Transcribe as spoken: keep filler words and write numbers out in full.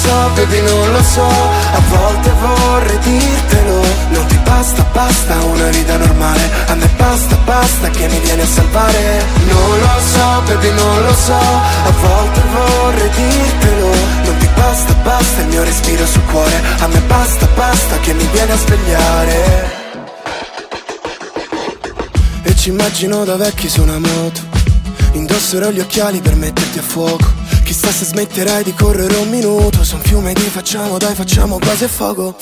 so, baby, non lo so. A volte vorrei dirtelo. Non ti basta, basta una vita normale. A me basta, basta che mi viene a salvare. Non lo so, baby, non lo so. A volte vorrei dirtelo. Non ti basta, basta il mio respiro sul cuore. A me basta, basta che mi viene a svegliare. E ci immagino da vecchi su una moto. Indosserò gli occhiali per metterti a fuoco. Chissà se smetterai di correre un minuto. Su un fiume di facciamo, dai facciamo quasi a fuoco.